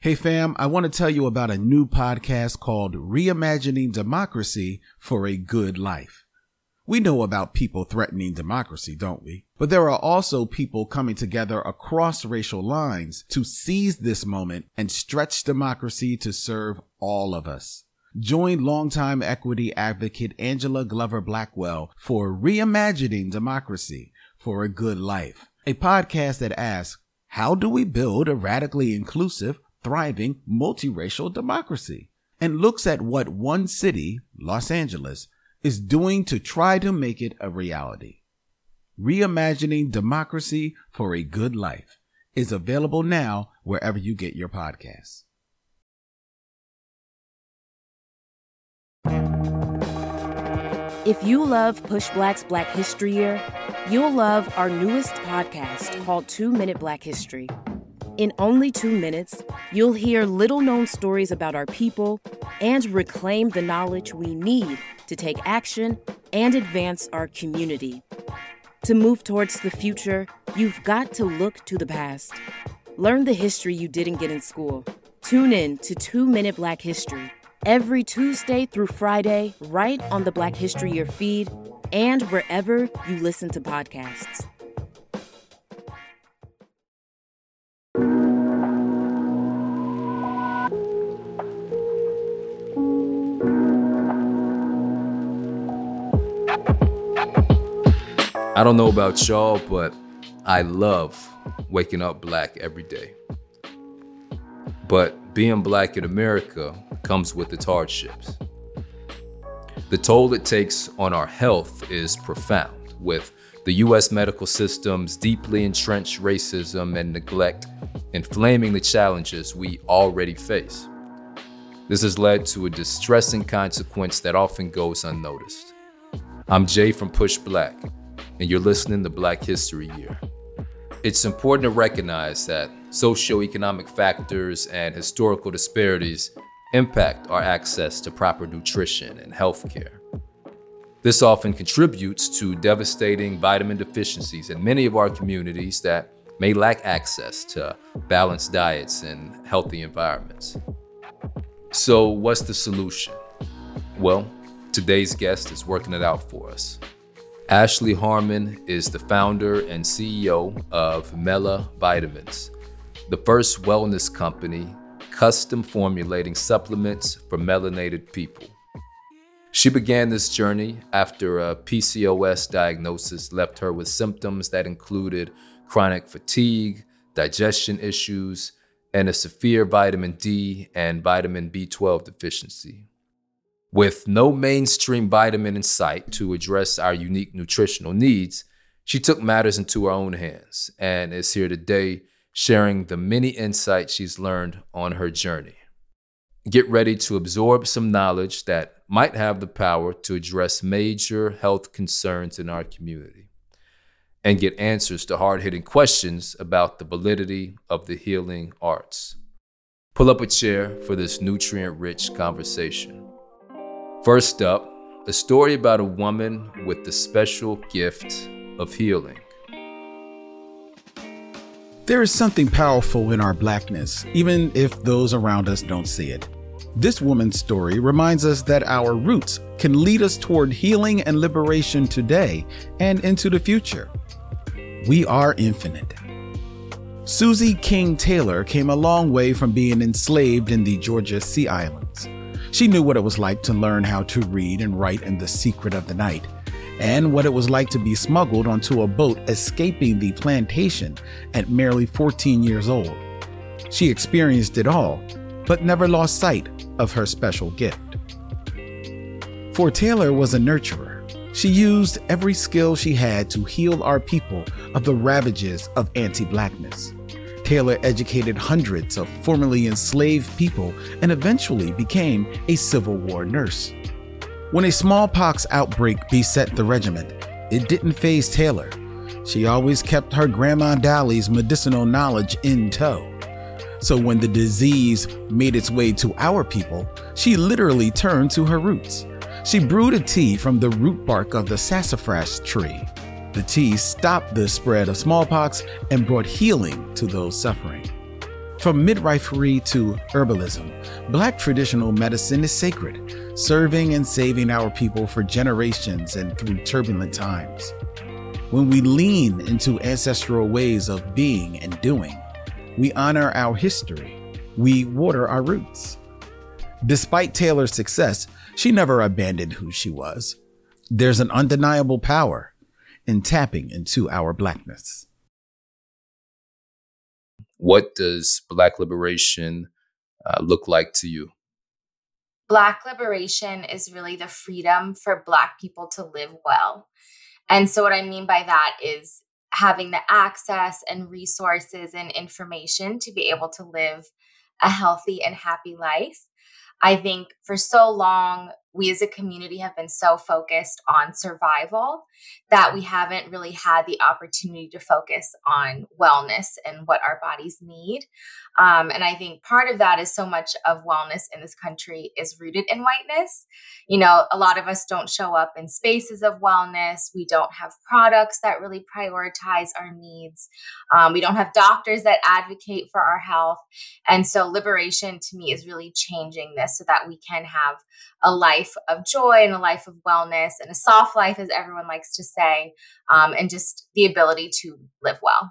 Hey fam, I want to tell you about a new podcast called Reimagining Democracy for a Good Life. We know about people threatening democracy, don't we? But there are also people coming together across racial lines to seize this moment and stretch democracy to serve all of us. Join longtime equity advocate Angela Glover Blackwell for Reimagining Democracy for a Good Life, a podcast that asks, how do we build a radically inclusive, thriving, multiracial democracy? And looks at what one city, Los Angeles, is doing to try to make it a reality. Reimagining Democracy for a Good Life is available now wherever you get your podcasts. If you love Push Black's Black History Year, you'll love our newest podcast called 2 Minute Black History. In only 2 minutes, you'll hear little-known stories about our people and reclaim the knowledge we need to take action and advance our community. To move towards the future, you've got to look to the past. Learn the history you didn't get in school. Tune in to 2 Minute Black History every Tuesday through Friday, right on the Black History Year feed and wherever you listen to podcasts. I don't know about y'all, but I love waking up black every day. But being black in America comes with its hardships. The toll it takes on our health is profound, with the U.S. medical system's deeply entrenched racism and neglect inflaming the challenges we already face. This has led to a distressing consequence that often goes unnoticed. I'm Jay from Push Black, and you're listening to Black History Year. It's important to recognize that socioeconomic factors and historical disparities impact our access to proper nutrition and healthcare. This often contributes to devastating vitamin deficiencies in many of our communities that may lack access to balanced diets and healthy environments. So what's the solution? Well, today's guest is working it out for us. Ashley Harmon is the founder and CEO of Mela Vitamins, the first wellness company custom formulating supplements for melanated people. She began this journey after a PCOS diagnosis left her with symptoms that included chronic fatigue, digestion issues, and a severe vitamin D and vitamin B12 deficiency. With no mainstream vitamin in sight to address our unique nutritional needs, she took matters into her own hands and is here today sharing the many insights she's learned on her journey. Get ready to absorb some knowledge that might have the power to address major health concerns in our community and get answers to hard-hitting questions about the validity of the healing arts. Pull up a chair for this nutrient-rich conversation. First up, a story about a woman with the special gift of healing. There is something powerful in our blackness, even if those around us don't see it. This woman's story reminds us that our roots can lead us toward healing and liberation today and into the future. We are infinite. Susie King Taylor came a long way from being enslaved in the Georgia Sea Islands. She knew what it was like to learn how to read and write in the secret of the night, and what it was like to be smuggled onto a boat escaping the plantation at merely 14 years old. She experienced it all, but never lost sight of her special gift. For Taylor was a nurturer. She used every skill she had to heal our people of the ravages of anti-blackness. Taylor educated hundreds of formerly enslaved people and eventually became a Civil War nurse. When a smallpox outbreak beset the regiment, it didn't faze Taylor. She always kept her Grandma Dolly's medicinal knowledge in tow. So when the disease made its way to our people, she literally turned to her roots. She brewed a tea from the root bark of the sassafras tree. The tea stopped the spread of smallpox and brought healing to those suffering. From midwifery to herbalism, Black traditional medicine is sacred, serving and saving our people for generations and through turbulent times. When we lean into ancestral ways of being and doing, we honor our history, we water our roots. Despite Taylor's success, she never abandoned who she was. There's an undeniable power in tapping into our Blackness. What does Black liberation look like to you? Black liberation is really the freedom for Black people to live well. And so what I mean by that is having the access and resources and information to be able to live a healthy and happy life. I think for so long, we as a community have been so focused on survival that we haven't really had the opportunity to focus on wellness and what our bodies need. And I think part of that is so much of wellness in this country is rooted in whiteness. You know, a lot of us don't show up in spaces of wellness. We don't have products that really prioritize our needs. We don't have doctors that advocate for our health. And so liberation to me is really changing this so that we can have a life of joy and a life of wellness and a soft life, as everyone likes to say, and just the ability to live well.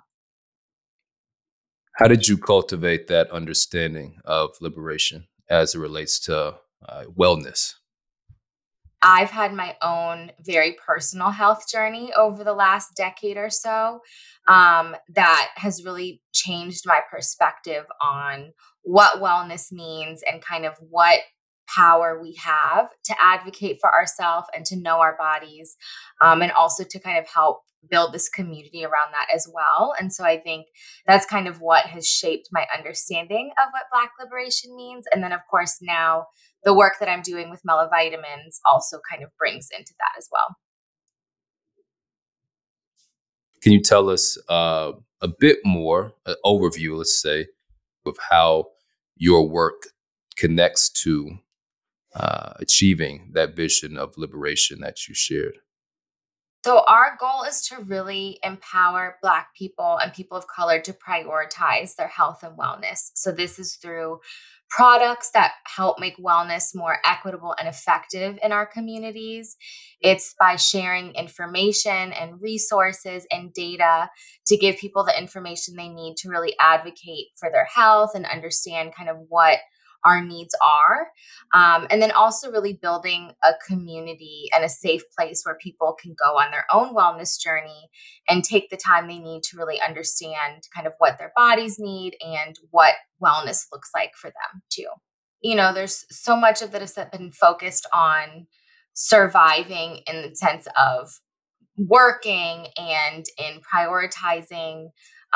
How did you cultivate that understanding of liberation as it relates to wellness? I've had my own very personal health journey over the last decade or so that has really changed my perspective on what wellness means and kind of what power we have to advocate for ourselves and to know our bodies, and also to kind of help build this community around that as well. And so I think that's kind of what has shaped my understanding of what Black liberation means. And then, of course, now the work that I'm doing with Mela Vitamins also kind of brings into that as well. Can you tell us a bit more, an overview, let's say, of how your work connects to achieving that vision of liberation that you shared? So our goal is to really empower Black people and people of color to prioritize their health and wellness. So this is through products that help make wellness more equitable and effective in our communities. It's by sharing information and resources and data to give people the information they need to really advocate for their health and understand kind of what our needs are. And then also really building a community and a safe place where people can go on their own wellness journey and take the time they need to really understand kind of what their bodies need and what wellness looks like for them too. You know, there's so much of this that's been focused on surviving in the sense of working and in prioritizing,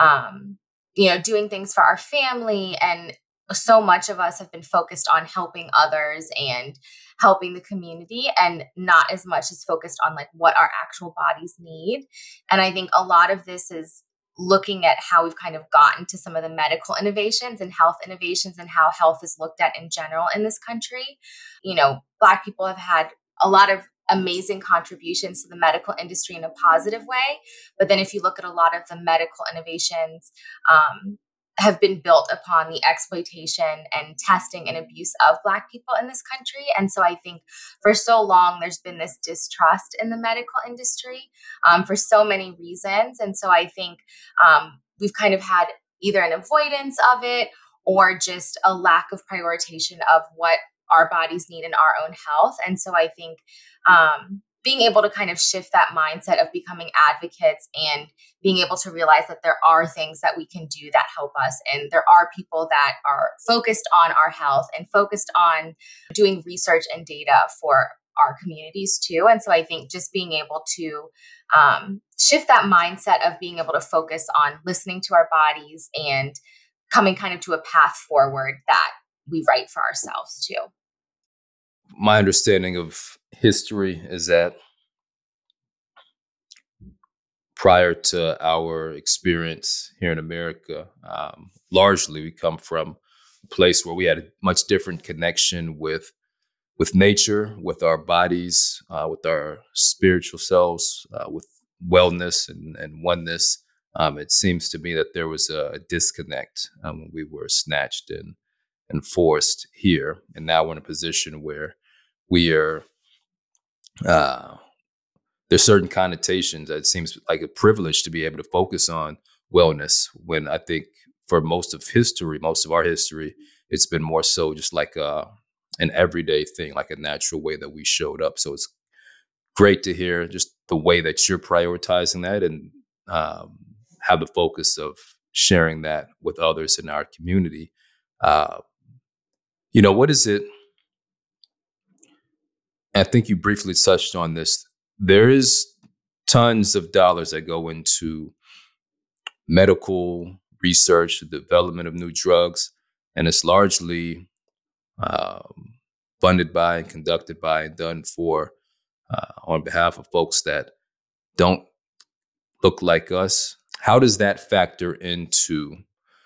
doing things for our family. And so much of us have been focused on helping others and helping the community and not as much as focused on like what our actual bodies need. And I think a lot of this is looking at how we've kind of gotten to some of the medical innovations and health innovations and how health is looked at in general in this country. You know, Black people have had a lot of amazing contributions to the medical industry in a positive way. But then if you look at a lot of the medical innovations, have been built upon the exploitation and testing and abuse of Black people in this country. And so I think for so long, there's been this distrust in the medical industry for so many reasons. And so I think we've kind of had either an avoidance of it or just a lack of prioritization of what our bodies need in our own health. And so I think being able to kind of shift that mindset of becoming advocates and being able to realize that there are things that we can do that help us. And there are people that are focused on our health and focused on doing research and data for our communities too. And so I think just being able to shift that mindset of being able to focus on listening to our bodies and coming kind of to a path forward that we write for ourselves too. My understanding of history is that prior to our experience here in America, largely we come from a place where we had a much different connection with nature, with our bodies, with our spiritual selves, with wellness and oneness. It seems to me that there was a disconnect when we were snatched and forced here. And now we're in a position where we are, uh, there's certain connotations that it seems like a privilege to be able to focus on wellness when I think for most of our history, it's been more so just like an everyday thing, like a natural way that we showed up. So it's great to hear just the way that you're prioritizing that and um, have the focus of sharing that with others in our community. Uh, what is it? I think you briefly touched on this. There is tons of dollars that go into medical research, the development of new drugs, and it's largely um, funded by and conducted by and done for on behalf of folks that don't look like us. How does that factor into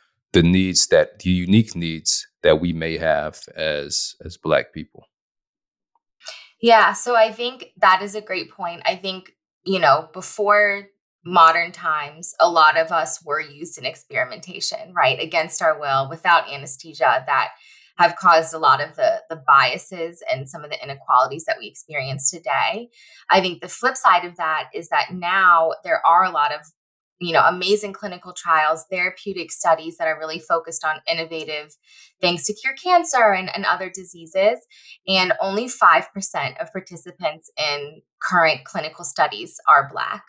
the unique needs that we may have as Black people? Yeah, so I think that is a great point. I think, before modern times, a lot of us were used in experimentation, right? Against our will, without anesthesia, that have caused a lot of the biases and some of the inequalities that we experience today. I think the flip side of that is that now there are a lot of amazing clinical trials, therapeutic studies that are really focused on innovative things to cure cancer and other diseases. And only 5% of participants in current clinical studies are Black.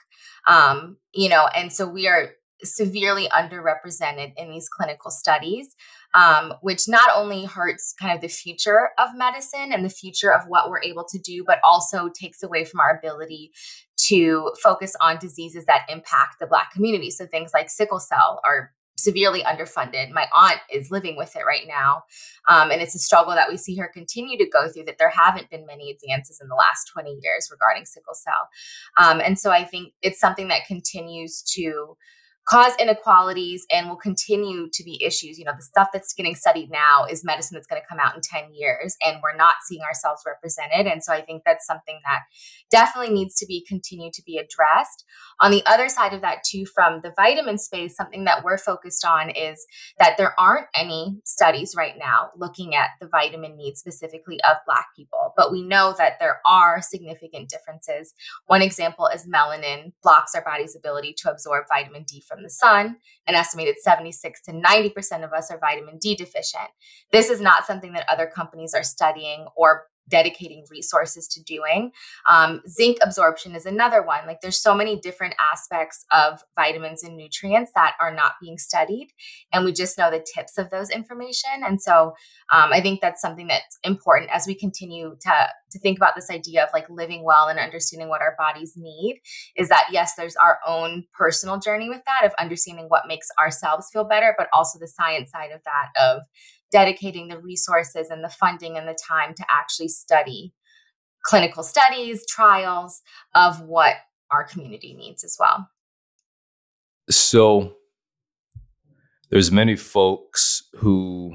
And so we are severely underrepresented in these clinical studies, which not only hurts kind of the future of medicine and the future of what we're able to do, but also takes away from our ability to focus on diseases that impact the Black community. So things like sickle cell are severely underfunded. My aunt is living with it right now. And it's a struggle that we see her continue to go through, that there haven't been many advances in the last 20 years regarding sickle cell. And so I think it's something that continues to cause inequalities and will continue to be issues. The stuff that's getting studied now is medicine that's going to come out in 10 years, and we're not seeing ourselves represented. And so I think that's something that definitely needs to be continued to be addressed. On the other side of that too, from the vitamin space, something that we're focused on is that there aren't any studies right now looking at the vitamin needs specifically of Black people, but we know that there are significant differences. One example is melanin blocks our body's ability to absorb vitamin D from the sun. An estimated 76 to 90% of us are vitamin D deficient. This is not something that other companies are studying or dedicating resources to doing. Zinc absorption is another one. Like, there's so many different aspects of vitamins and nutrients that are not being studied, and we just know the tips of those information. And so I think that's something that's important as we continue to think about this idea of like living well and understanding what our bodies need, is that yes, there's our own personal journey with that of understanding what makes ourselves feel better, but also the science side of that of dedicating the resources and the funding and the time to actually study clinical studies, trials of what our community needs as well. So there's many folks who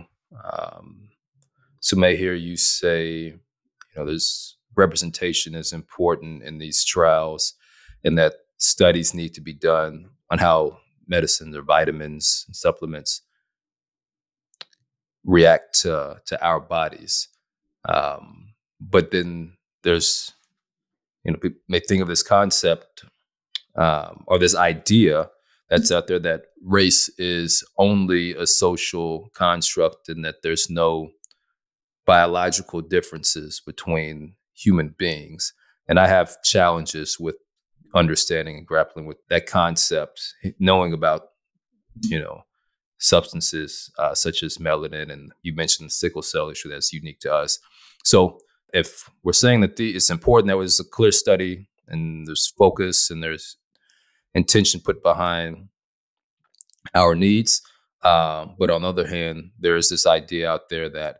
may hear you say, there's representation is important in these trials, and that studies need to be done on how medicines or vitamins and supplements react to our bodies. But then there's, people may think of this concept or this idea that's out there that race is only a social construct and that there's no biological differences between human beings. And I have challenges with understanding and grappling with that concept, knowing about, substances such as melanin, and you mentioned the sickle cell issue that's unique to us. So if we're saying that it's important, that was a clear study and there's focus and there's intention put behind our needs. But on the other hand, there's this idea out there that,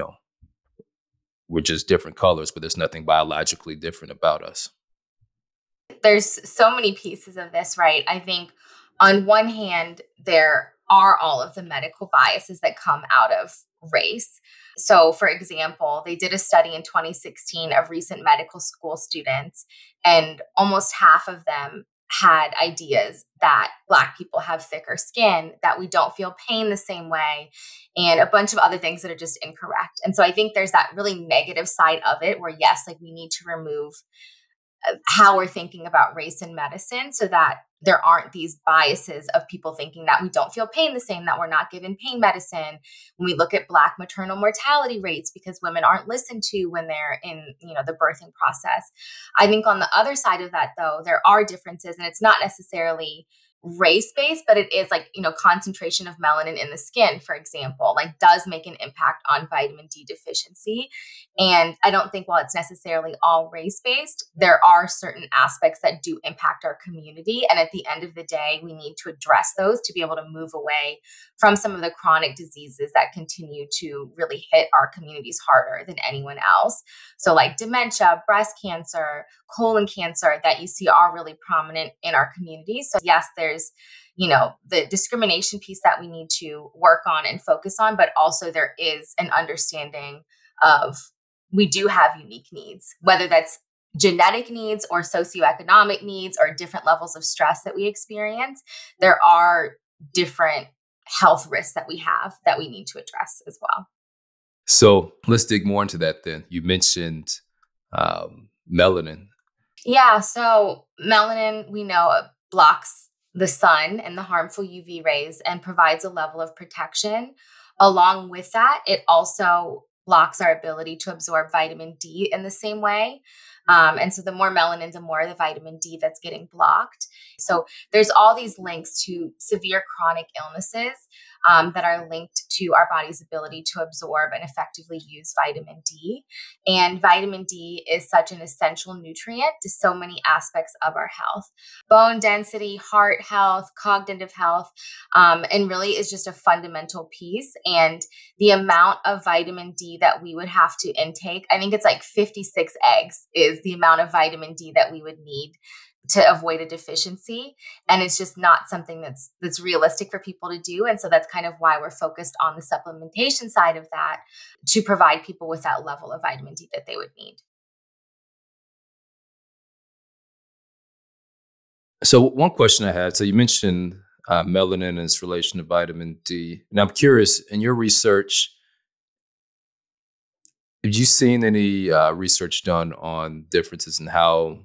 we're just different colors, but there's nothing biologically different about us. There's so many pieces of this, right? I think on one hand, there are all of the medical biases that come out of race. So, for example, they did a study in 2016 of recent medical school students, and almost half of them had ideas that Black people have thicker skin, that we don't feel pain the same way, and a bunch of other things that are just incorrect. And so I think there's that really negative side of it where, yes, like we need to remove how we're thinking about race in medicine so that there aren't these biases of people thinking that we don't feel pain the same, that we're not given pain medicine. When we look at Black maternal mortality rates because women aren't listened to when they're in, the birthing process. I think on the other side of that, though, there are differences, and it's not necessarily race based, but it is like, concentration of melanin in the skin, for example, like does make an impact on vitamin D deficiency. And I don't think while it's necessarily all race based, there are certain aspects that do impact our community. And at the end of the day, we need to address those to be able to move away from some of the chronic diseases that continue to really hit our communities harder than anyone else. So like dementia, breast cancer, colon cancer that you see are really prominent in our communities. So yes, there's the discrimination piece that we need to work on and focus on, but also there is an understanding of we do have unique needs, whether that's genetic needs or socioeconomic needs or different levels of stress that we experience. There are different health risks that we have that we need to address as well. So let's dig more into that then. You mentioned melanin. Yeah, so melanin, we know, blocks the sun and the harmful UV rays and provides a level of protection. Along with that, it also blocks our ability to absorb vitamin D in the same way. And so the more melanin, the more the vitamin D that's getting blocked. So there's all these links to severe chronic illnesses that are linked to our body's ability to absorb and effectively use vitamin D. And vitamin D is such an essential nutrient to so many aspects of our health: bone density, heart health, cognitive health, and really is just a fundamental piece. And the amount of vitamin D that we would have to intake, I think it's like 56 eggs is the amount of vitamin D that we would need to avoid a deficiency. And it's just not something that's realistic for people to do. And so that's kind of why we're focused on the supplementation side of that, to provide people with that level of vitamin D that they would need. So one question I had, so you mentioned melanin and its relation to vitamin D. And I'm curious, in your research, have you seen any research done on differences in how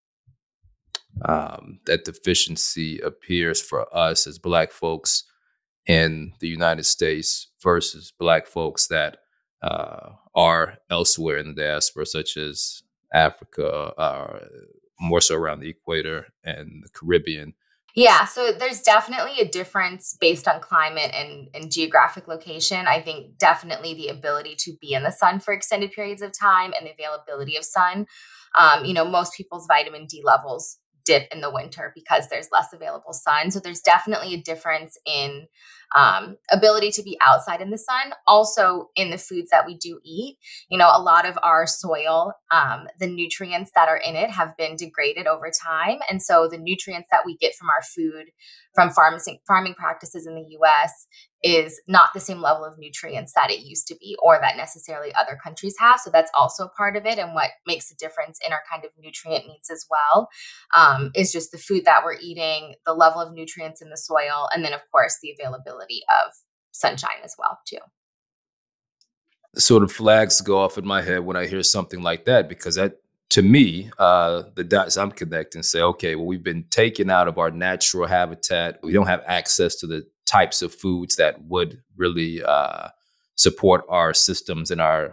that deficiency appears for us as Black folks in the United States versus Black folks that are elsewhere in the diaspora, such as Africa, more so around the equator and the Caribbean? Yeah, so there's definitely a difference based on climate and geographic location. I think definitely the ability to be in the sun for extended periods of time and the availability of sun. Most people's vitamin D levels dip in the winter because there's less available sun. So there's definitely a difference in ability to be outside in the sun. Also in the foods that we do eat, a lot of our soil, the nutrients that are in it have been degraded over time. And so the nutrients that we get from our food, from farming practices in the US, is not the same level of nutrients that it used to be or that necessarily other countries have. So that's also part of it. And what makes a difference in our kind of nutrient needs as well is just the food that we're eating, the level of nutrients in the soil, and then, of course, the availability of sunshine as well, too. Sort of flags go off in my head when I hear something like that, because that, to me, the dots I'm connecting say, okay, well, we've been taken out of our natural habitat. We don't have access to the types of foods that would really support our systems and our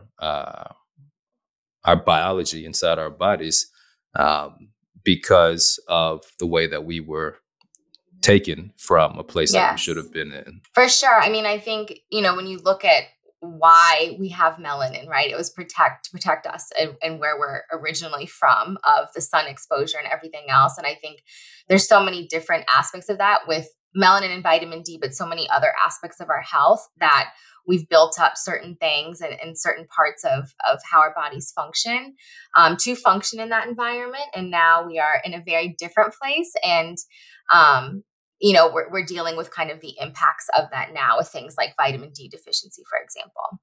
biology inside our bodies because of the way that we were taken from a place that we should have been in. For sure. I mean, I think, when you look at why we have melanin, right? It was to protect us and where we're originally from, of the sun exposure and everything else. And I think there's so many different aspects of that with melanin and vitamin D, but so many other aspects of our health that we've built up certain things and certain parts of how our bodies function to function in that environment. And now we are in a very different place. And we're dealing with kind of the impacts of that now with things like vitamin D deficiency, for example.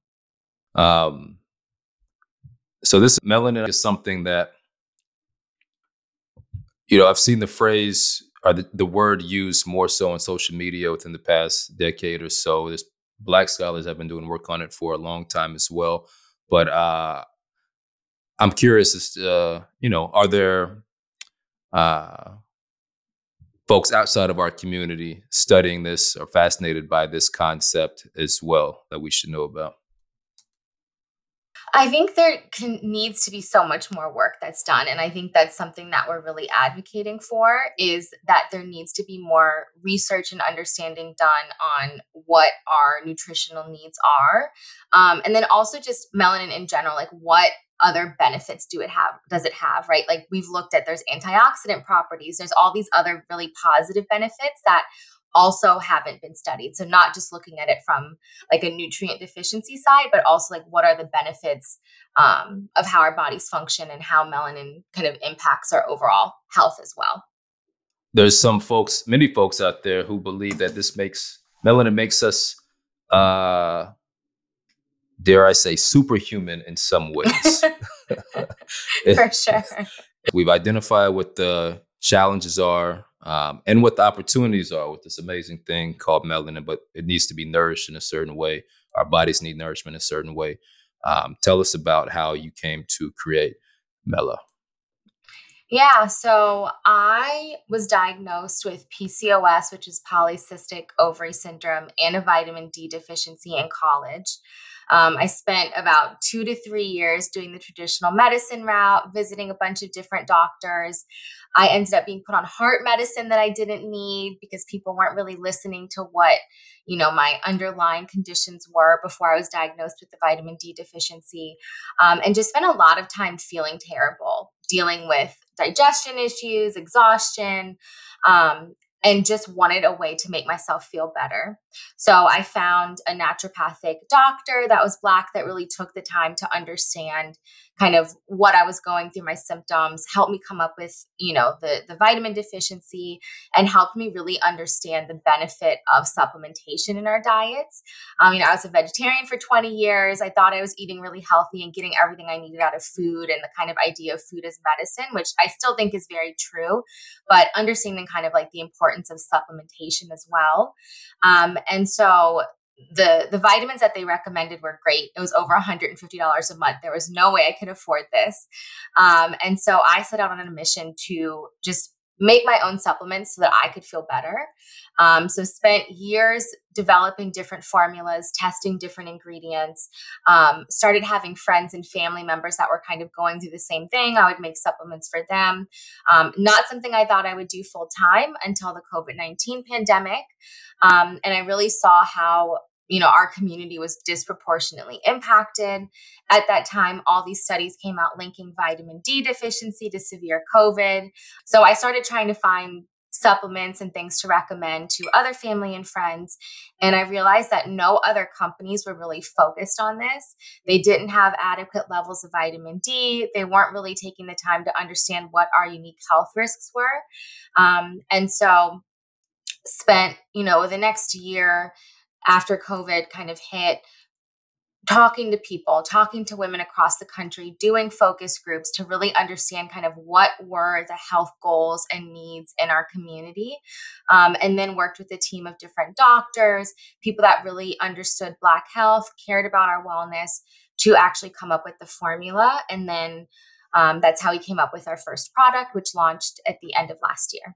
So this melanin is something that, I've seen the phrase or the word used more so on social media within the past decade or so. There's Black scholars have been doing work on it for a long time as well. But I'm curious as to, are there uh, folks outside of our community studying this or fascinated by this concept as well that we should know about? I think needs to be so much more work that's done. And I think that's something that we're really advocating for, is that there needs to be more research and understanding done on what our nutritional needs are. And then also just melanin in general, like what other benefits does it have, right? Like we've looked at, there's antioxidant properties, there's all these other really positive benefits that also haven't been studied. So not just looking at it from like a nutrient deficiency side, but also like what are the benefits of how our bodies function and how melanin kind of impacts our overall health as well. There's many folks out there who believe that melanin makes us, dare I say, superhuman in some ways. For sure. We've identified what the challenges are, and what the opportunities are with this amazing thing called melanin, but it needs to be nourished in a certain way. Our bodies need nourishment in a certain way. Tell us about how you came to create Mela. Yeah, so I was diagnosed with PCOS, which is polycystic ovary syndrome, and a vitamin D deficiency in college. I spent about 2 to 3 years doing the traditional medicine route, visiting a bunch of different doctors. I ended up being put on heart medicine that I didn't need because people weren't really listening to what, my underlying conditions were before I was diagnosed with the vitamin D deficiency. And just spent a lot of time feeling terrible, dealing with digestion issues, exhaustion, and just wanted a way to make myself feel better. So I found a naturopathic doctor that was Black that really took the time to understand kind of what I was going through, my symptoms, helped me come up with, the vitamin deficiency, and helped me really understand the benefit of supplementation in our diets. I was a vegetarian for 20 years. I thought I was eating really healthy and getting everything I needed out of food, and the kind of idea of food as medicine, which I still think is very true, but understanding kind of like the importance of supplementation as well. And so the vitamins that they recommended were great. It was over $150 a month. There was no way I could afford this. And so I set out on a mission to just make my own supplements so that I could feel better. So spent years developing different formulas, testing different ingredients, started having friends and family members that were kind of going through the same thing. I would make supplements for them. Not something I thought I would do full time until the COVID-19 pandemic. And I really saw how our community was disproportionately impacted. At that time, all these studies came out linking vitamin D deficiency to severe COVID. So I started trying to find supplements and things to recommend to other family and friends. And I realized that no other companies were really focused on this. They didn't have adequate levels of vitamin D. They weren't really taking the time to understand what our unique health risks were. And so spent, the next year after COVID kind of hit, talking to people, talking to women across the country, doing focus groups to really understand kind of what were the health goals and needs in our community. And then worked with a team of different doctors, people that really understood Black health, cared about our wellness, to actually come up with the formula. And then that's how we came up with our first product, which launched at the end of last year.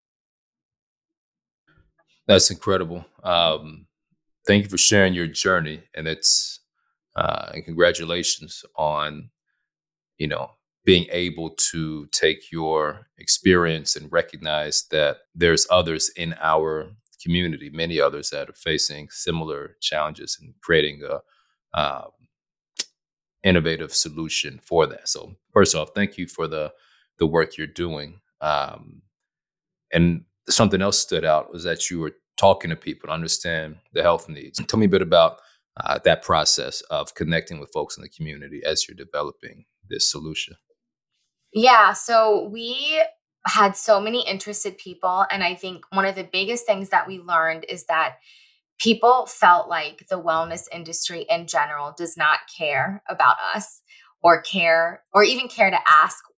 That's incredible. Thank you for sharing your journey, and and congratulations on, being able to take your experience and recognize that there's others in our community, many others that are facing similar challenges, and creating a innovative solution for that. So first off, thank you for the work you're doing. And something else stood out was that you were talking to people to understand the health needs. Tell me a bit about that process of connecting with folks in the community as you're developing this solution. Yeah, so we had so many interested people. And I think one of the biggest things that we learned is that people felt like the wellness industry in general does not care about us, or even care to ask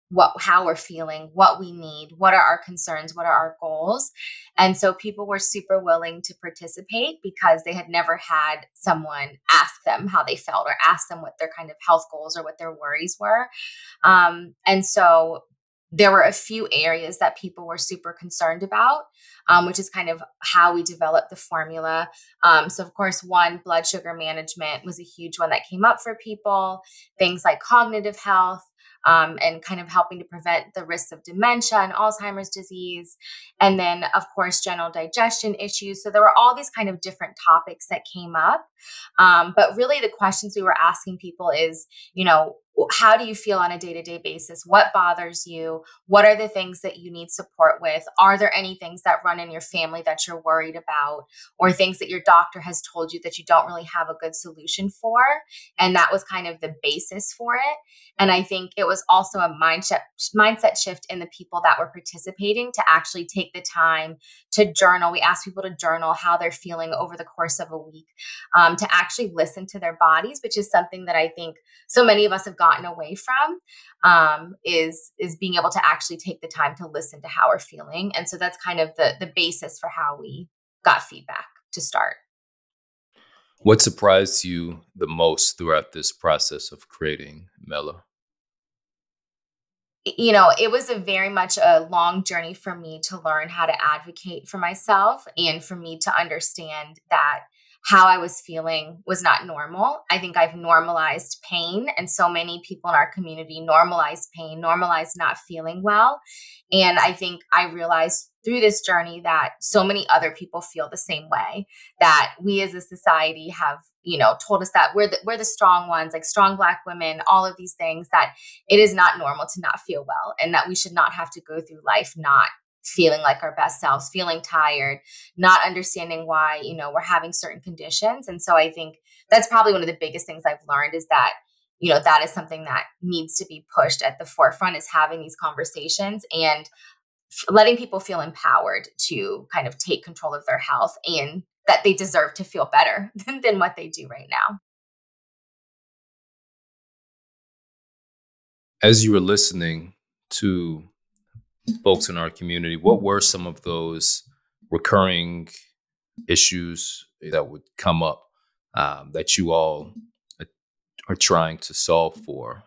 how we're feeling, what we need, what are our concerns, what are our goals. And so people were super willing to participate because they had never had someone ask them how they felt or ask them what their kind of health goals or what their worries were. And so there were a few areas that people were super concerned about, which is kind of how we developed the formula. So of course, one, blood sugar management was a huge one that came up for people, things like cognitive health, and kind of helping to prevent the risks of dementia and Alzheimer's disease. And then, of course, general digestion issues. So there were all these kind of different topics that came up. But really the questions we were asking people is, how do you feel on a day-to-day basis? What bothers you? What are the things that you need support with? Are there any things that run in your family that you're worried about, or things that your doctor has told you that you don't really have a good solution for? And that was kind of the basis for it. And I think it was also a mindset shift in the people that were participating to actually take the time to journal. We asked people to journal how they're feeling over the course of a week, to actually listen to their bodies, which is something that I think so many of us have gotten away from, is being able to actually take the time to listen to how we're feeling. And so that's kind of the basis for how we got feedback to start. What surprised you the most throughout this process of creating Mela? It was a very much a long journey for me to learn how to advocate for myself and for me to understand that how I was feeling was not normal. I think I've normalized pain, and so many people in our community normalize pain, normalize not feeling well. And I think I realized through this journey that so many other people feel the same way, that we as a society have, told us that we're the strong ones, like strong Black women, all of these things, that it is not normal to not feel well, and that we should not have to go through life not feeling like our best selves, feeling tired, not understanding why, we're having certain conditions. And so I think that's probably one of the biggest things I've learned, is that, that is something that needs to be pushed at the forefront, is having these conversations and letting people feel empowered to kind of take control of their health, and that they deserve to feel better than what they do right now. As you were listening to folks in our community, what were some of those recurring issues that would come up, that you all are trying to solve for?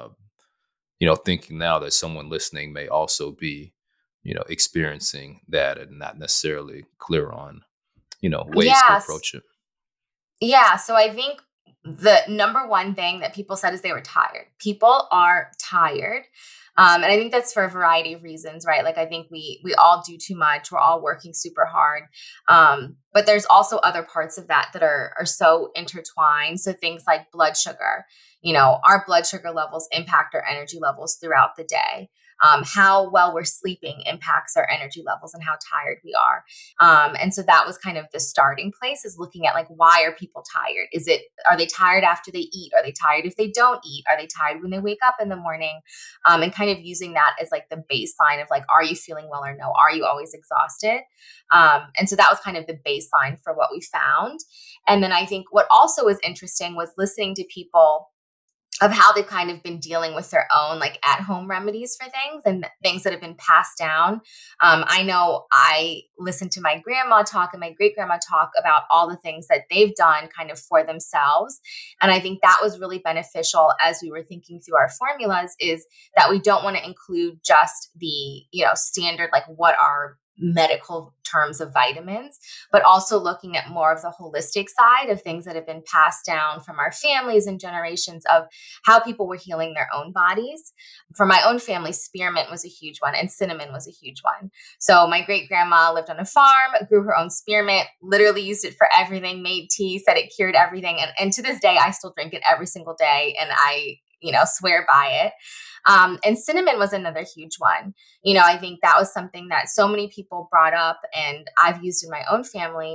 Thinking now that someone listening may also be, experiencing that and not necessarily clear on, ways to Yes. approach it. Yeah. So I think the number one thing that people said is they were tired. People are tired. And I think that's for a variety of reasons, right? Like, I think we all do too much. We're all working super hard. But there's also other parts of that are so intertwined. So things like blood sugar, our blood sugar levels impact our energy levels throughout the day. How well we're sleeping impacts our energy levels and how tired we are. And so that was kind of the starting place, is looking at, like, why are people tired? Are they tired after they eat? Are they tired if they don't eat? Are they tired when they wake up in the morning? And kind of using that as like the baseline of, like, are you feeling well or no? Are you always exhausted? And so that was kind of the baseline for what we found. And then I think what also was interesting was listening to people of how they've kind of been dealing with their own, like, at-home remedies for things and things that have been passed down. I know I listened to my grandma talk and my great-grandma talk about all the things that they've done kind of for themselves. And I think that was really beneficial as we were thinking through our formulas, is that we don't want to include just the, standard, like, what are medical terms of vitamins, but also looking at more of the holistic side of things that have been passed down from our families and generations, of how people were healing their own bodies. For my own family, spearmint was a huge one, and cinnamon was a huge one. So my great grandma lived on a farm, grew her own spearmint, literally used it for everything, made tea, said it cured everything. And to this day, I still drink it every single day, and I swear by it. And cinnamon was another huge one. I think that was something that so many people brought up, and I've used in my own family,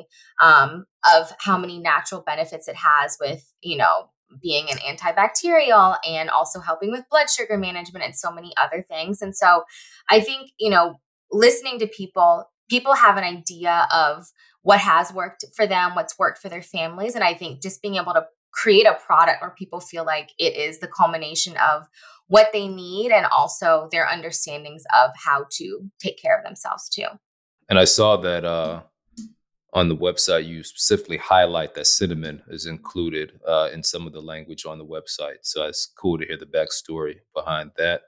of how many natural benefits it has with, being an antibacterial and also helping with blood sugar management and so many other things. And so I think, listening to people have an idea of what has worked for them, what's worked for their families. And I think just being able to create a product where people feel like it is the culmination of what they need and also their understandings of how to take care of themselves too. And I saw that on the website, you specifically highlight that cinnamon is included in some of the language on the website. So it's cool to hear the backstory behind that.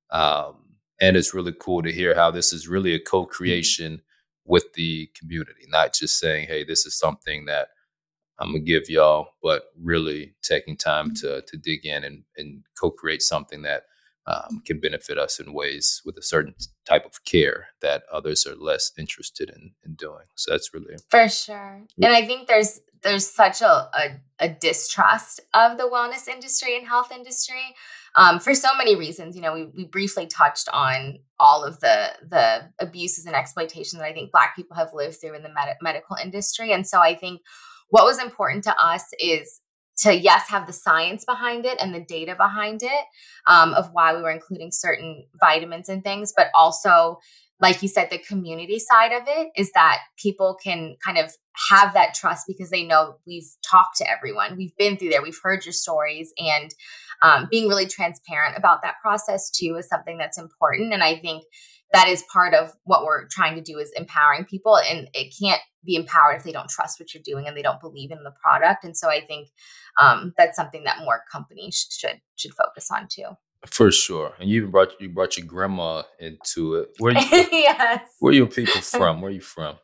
And it's really cool to hear how this is really a co-creation with the community, not just saying, hey, this is something that I'm going to give y'all, but really taking time to dig in and co-create something that can benefit us in ways with a certain type of care that others are less interested in doing. So that's really for sure. And I think there's such a distrust of the wellness industry and health industry for so many reasons. You know, we briefly touched on all of the abuses and exploitation that I think Black people have lived through in the medical industry. And so I think what was important to us is to, yes, have the science behind it and the data behind it of why we were including certain vitamins and things, but also, like you said, the community side of it is that people can kind of have that trust because they know we've talked to everyone. We've been through there. We've heard your stories, and being really transparent about that process too is something that's important. And I think that is part of what we're trying to do is empowering people, and it can't be empowered if they don't trust what you're doing and they don't believe in the product. And so I think that's something that more companies should focus on too. for sure. And you even brought your grandma into it. Yes. Where are your people from? Where are you from?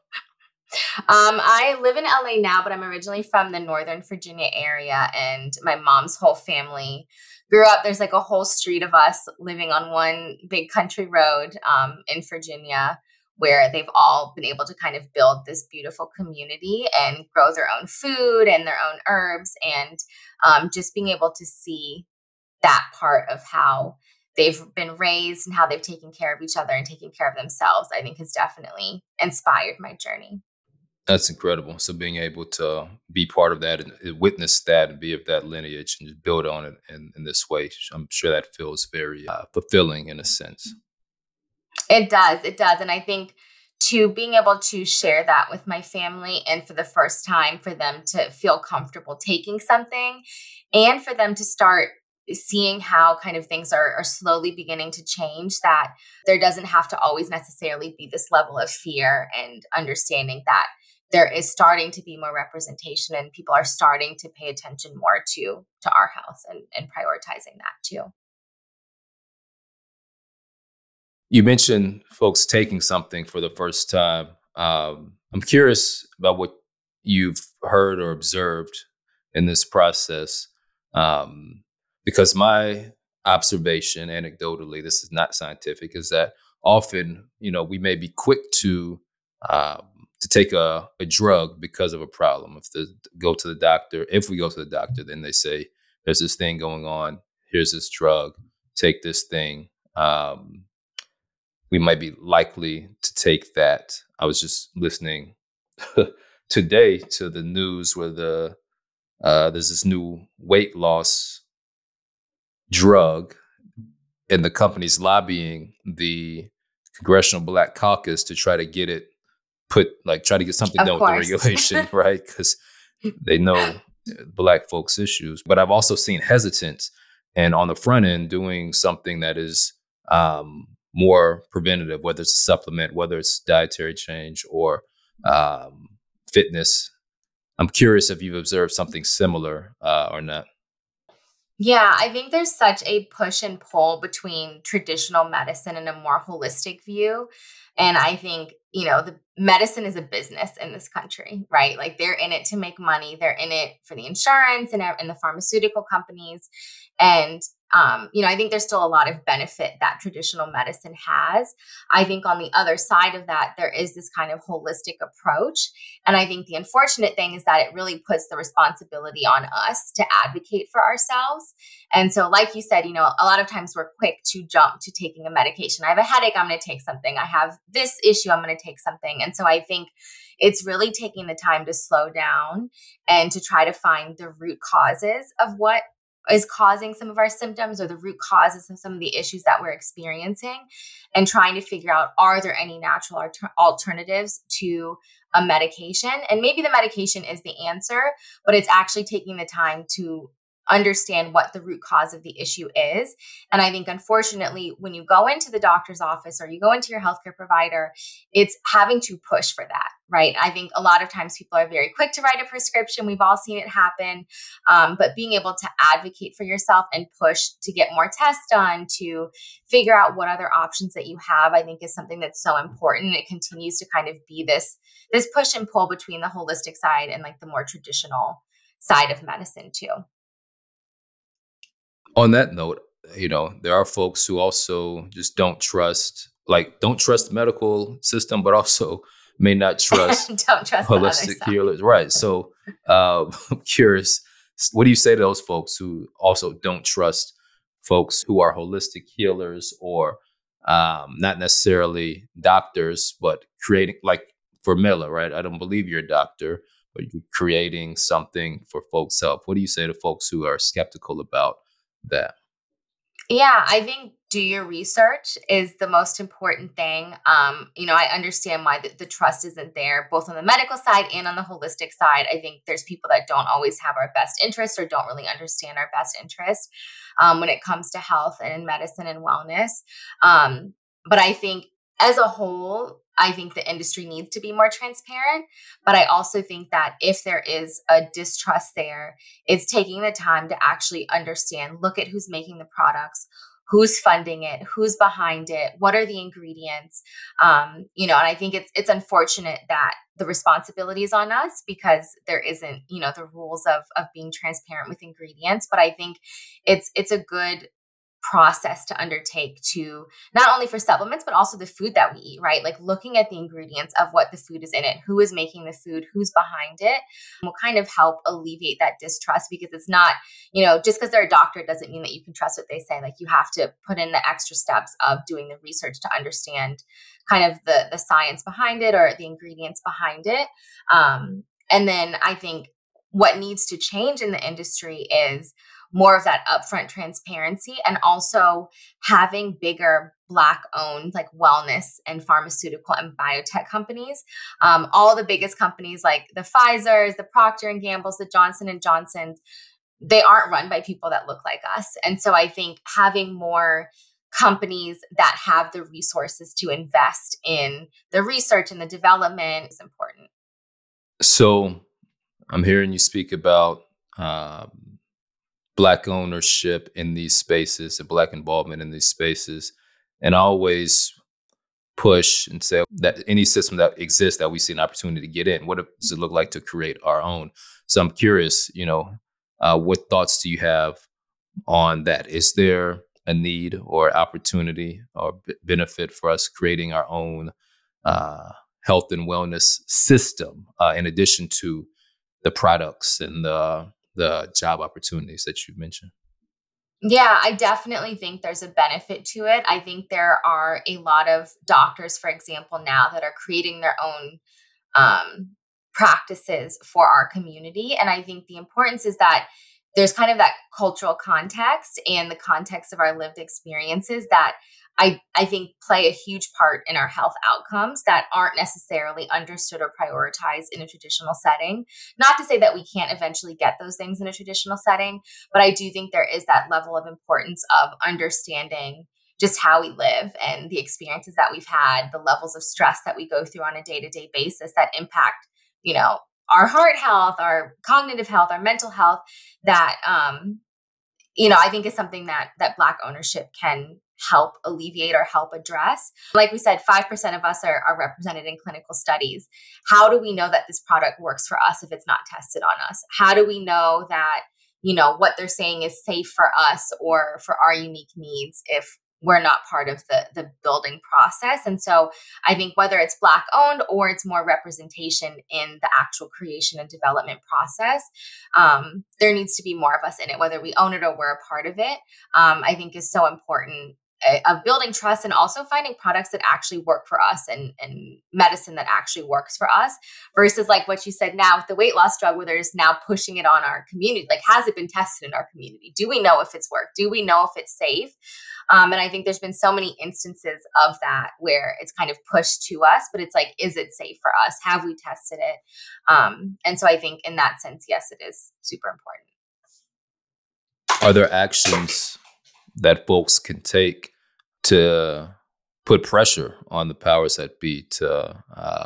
I live in LA now, but I'm originally from the Northern Virginia area, and my mom's whole family grew up. There's like a whole street of us living on one big country road in Virginia, where they've all been able to kind of build this beautiful community and grow their own food and their own herbs, and just being able to see that part of how they've been raised and how they've taken care of each other and taken care of themselves, I think has definitely inspired my journey. That's incredible. So being able to be part of that and witness that and be of that lineage and just build on it in this way, I'm sure that feels very fulfilling in a sense. It does. It does. And I think being able to share that with my family, and for the first time for them to feel comfortable taking something, and for them to start seeing how kind of things are slowly beginning to change, that there doesn't have to always necessarily be this level of fear, and understanding that there is starting to be more representation and people are starting to pay attention more to our health and prioritizing that too. You mentioned folks taking something for the first time. I'm curious about what you've heard or observed in this process, because my observation, anecdotally, this is not scientific, is that often, we may be quick to take a drug because of a problem. If we go to the doctor, then they say, there's this thing going on. Here's this drug. Take this thing. We might be likely to take that. I was just listening today to the news where there's this new weight loss drug, and the company's lobbying the Congressional Black Caucus to try to get it try to get something done with the regulation, right? Because they know Black folks' issues. But I've also seen hesitance, and on the front end doing something that is more preventative, whether it's a supplement, whether it's dietary change or fitness. I'm curious if you've observed something similar or not. Yeah, I think there's such a push and pull between traditional medicine and a more holistic view. And I think, the medicine is a business in this country, right? Like they're in it to make money. They're in it for the insurance and the pharmaceutical companies. And, I think there's still a lot of benefit that traditional medicine has. I think on the other side of that, there is this kind of holistic approach. And I think the unfortunate thing is that it really puts the responsibility on us to advocate for ourselves. And so, like you said, a lot of times we're quick to jump to taking a medication. I have a headache, I'm going to take something. I have this issue, I'm going to take something. And so I think it's really taking the time to slow down and to try to find the root causes of what is causing some of our symptoms, or the root causes of some of the issues that we're experiencing, and trying to figure out, are there any natural alternatives to a medication. And maybe the medication is the answer, but it's actually taking the time to understand what the root cause of the issue is. And I think, unfortunately, when you go into the doctor's office or you go into your healthcare provider, it's having to push for that, right? I think a lot of times people are very quick to write a prescription. We've all seen it happen. But being able to advocate for yourself and push to get more tests done, to figure out what other options that you have, I think is something that's so important. It continues to kind of be this push and pull between the holistic side and like the more traditional side of medicine too. On that note, there are folks who also just don't trust the medical system, but also may not trust Don't trust the other holistic side. healers. Right. So I'm curious, what do you say to those folks who also don't trust folks who are holistic healers or not necessarily doctors, but creating, like for Miller, right? I don't believe you're a doctor, but you're creating something for folks' health. What do you say to folks who are skeptical about that? Yeah, I think do your research is the most important thing. I understand why the trust isn't there, both on the medical side and on the holistic side. I think there's people that don't always have our best interest or don't really understand our best interest when it comes to health and medicine and wellness. But I think as a whole, I think the industry needs to be more transparent. But I also think that if there is a distrust there, it's taking the time to actually understand, look at who's making the products, who's funding it, who's behind it, what are the ingredients. And I think it's unfortunate that the responsibility is on us because there isn't, the rules of being transparent with ingredients. But I think it's a good process to undertake to not only for supplements, but also the food that we eat, right? Like looking at the ingredients of what the food is in it, who is making the food, who's behind it, will kind of help alleviate that distrust because it's not, just because they're a doctor doesn't mean that you can trust what they say. Like you have to put in the extra steps of doing the research to understand kind of the science behind it or the ingredients behind it. And then I think what needs to change in the industry is more of that upfront transparency and also having bigger Black owned like wellness and pharmaceutical and biotech companies. All the biggest companies like the Pfizer's, the Procter and Gamble's, the Johnson and Johnson's, they aren't run by people that look like us. And so I think having more companies that have the resources to invest in the research and the development is important. So I'm hearing you speak about Black ownership in these spaces and Black involvement in these spaces. And I always push and say that any system that exists that we see an opportunity to get in, what does it look like to create our own? So I'm curious, what thoughts do you have on that? Is there a need or opportunity or benefit for us creating our own health and wellness system in addition to the products and the job opportunities that you mentioned? Yeah, I definitely think there's a benefit to it. I think there are a lot of doctors, for example, now that are creating their own practices for our community. And I think the importance is that there's kind of that cultural context and the context of our lived experiences that I think play a huge part in our health outcomes that aren't necessarily understood or prioritized in a traditional setting. Not to say that we can't eventually get those things in a traditional setting, but I do think there is that level of importance of understanding just how we live and the experiences that we've had, the levels of stress that we go through on a day-to-day basis that impact, our heart health, our cognitive health, our mental health, that I think is something that Black ownership can help alleviate or help address. Like we said, 5% of us are represented in clinical studies. How do we know that this product works for us if it's not tested on us? How do we know that, what they're saying is safe for us or for our unique needs if we're not part of the building process? And so I think whether it's Black owned or it's more representation in the actual creation and development process, there needs to be more of us in it, whether we own it or we're a part of it, I think is so important of building trust and also finding products that actually work for us and medicine that actually works for us versus like what you said now with the weight loss drug where they're just now pushing it on our community. Like, has it been tested in our community? Do we know if it's worked? Do we know if it's safe? And I think there's been so many instances of that where it's kind of pushed to us, but it's like, is it safe for us? Have we tested it? And so I think in that sense, yes, it is super important. Are there actions that folks can take to put pressure on the powers that be to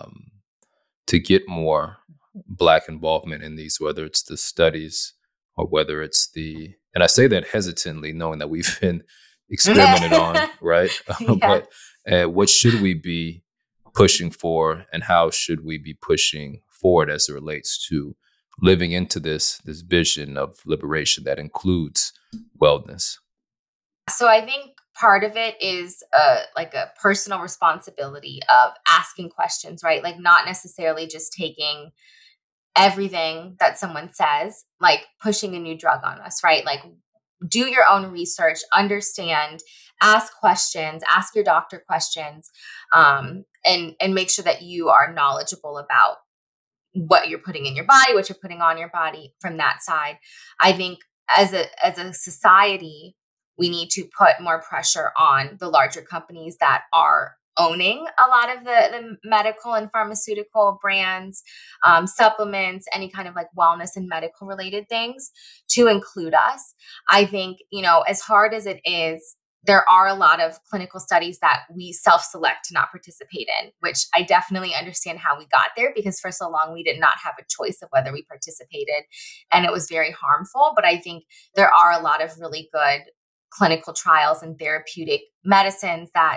get more Black involvement in these, whether it's the studies or whether it's and I say that hesitantly, knowing that we've been experimented on, right? Yeah. But what should we be pushing for, and how should we be pushing forward as it relates to living into this vision of liberation that includes wellness? So I think part of it is like a personal responsibility of asking questions, right? Like not necessarily just taking everything that someone says, like pushing a new drug on us, right? Like do your own research, understand, ask questions, ask your doctor questions, and make sure that you are knowledgeable about what you're putting in your body, what you're putting on your body from that side. I think as a society, we need to put more pressure on the larger companies that are owning a lot of the medical and pharmaceutical brands, supplements, any kind of like wellness and medical related things to include us. I think, as hard as it is, there are a lot of clinical studies that we self-select to not participate in, which I definitely understand how we got there, because for so long we did not have a choice of whether we participated, and it was very harmful. But I think there are a lot of really good clinical trials and therapeutic medicines that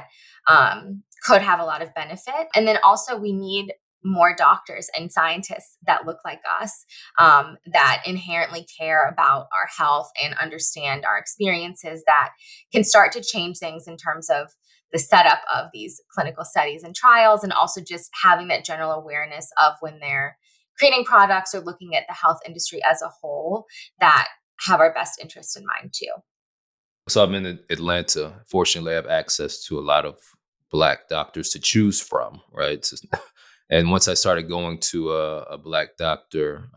could have a lot of benefit. And then also we need more doctors and scientists that look like us, that inherently care about our health and understand our experiences, that can start to change things in terms of the setup of these clinical studies and trials, and also just having that general awareness of when they're creating products or looking at the health industry as a whole, that have our best interest in mind too. So I'm in Atlanta. Fortunately, I have access to a lot of Black doctors to choose from, right? And once I started going to a Black doctor,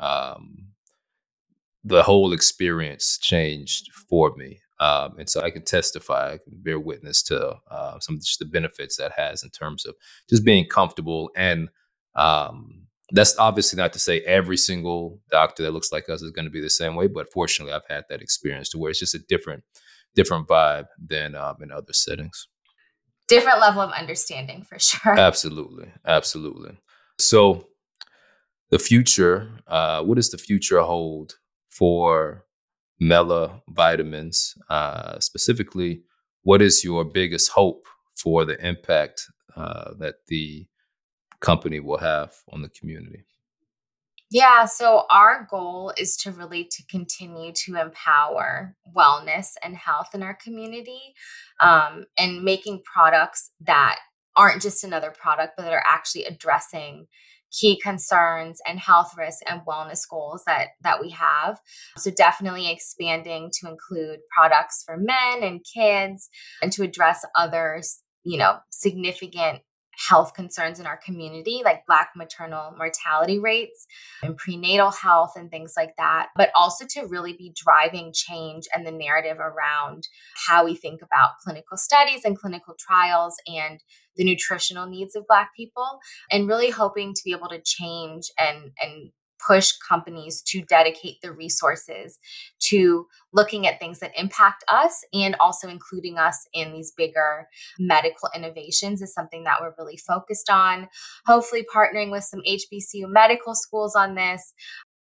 the whole experience changed for me. And so I can testify, I can bear witness to some of just the benefits that has in terms of just being comfortable. And that's obviously not to say every single doctor that looks like us is going to be the same way, but fortunately I've had that experience to where it's just a different vibe than in other settings. Different level of understanding for sure. Absolutely. So the future, what does the future hold for Mela Vitamins? Specifically, what is your biggest hope for the impact that the company will have on the community? Yeah, so our goal is to really continue to empower wellness and health in our community, and making products that aren't just another product, but that are actually addressing key concerns and health risks and wellness goals that we have. So definitely expanding to include products for men and kids, and to address others, significant health concerns in our community, like Black maternal mortality rates and prenatal health and things like that, but also to really be driving change and the narrative around how we think about clinical studies and clinical trials and the nutritional needs of Black people, and really hoping to be able to change and push companies to dedicate the resources to looking at things that impact us, and also including us in these bigger medical innovations is something that we're really focused on. Hopefully partnering with some HBCU medical schools on this,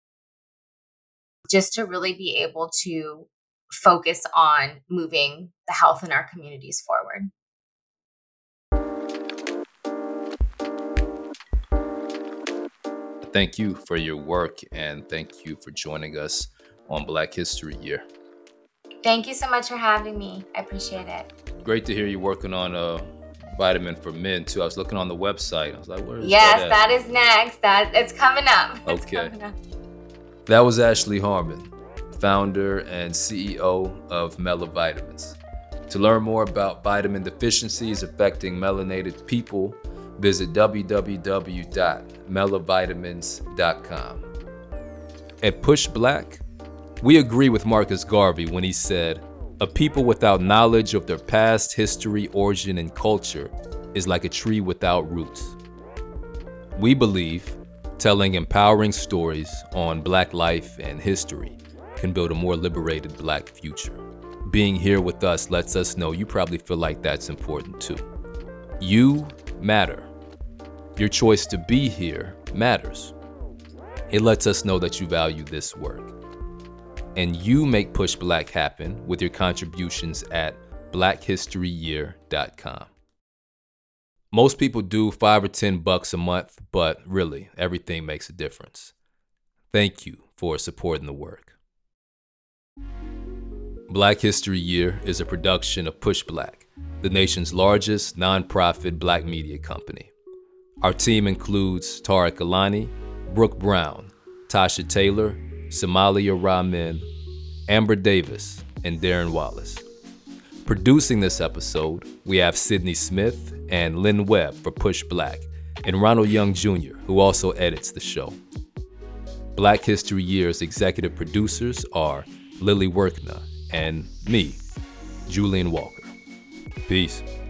just to really be able to focus on moving the health in our communities forward. Thank you for your work, and thank you for joining us on Black History Year. Thank you so much for having me. I appreciate it. Great to hear you working on a vitamin for men too. I was looking on the website. I was like, where is that is next. It's coming up. It's okay. Coming up. That was Ashley Harmon, founder and CEO of Mela Vitamins. To learn more about vitamin deficiencies affecting melanated people, visit www.melavitamins.com. At Push Black, we agree with Marcus Garvey when he said, "A people without knowledge of their past history, origin, and culture is like a tree without roots." We believe telling empowering stories on Black life and history can build a more liberated Black future. Being here with us lets us know you probably feel like that's important too. You matter. Your choice to be here matters. It lets us know that you value this work. And you make Push Black happen with your contributions at blackhistoryyear.com. Most people do $5 or $10 a month, but really, everything makes a difference. Thank you for supporting the work. Black History Year is a production of Push Black, the nation's largest nonprofit Black media company. Our team includes Tariq Alani, Brooke Brown, Tasha Taylor, Somalia Ramin, Amber Davis, and Darren Wallace. Producing this episode, we have Sydney Smith and Lynn Webb for Push Black, and Ronald Young Jr., who also edits the show. Black History Year's executive producers are Lily Workna and me, Julian Walker. Peace.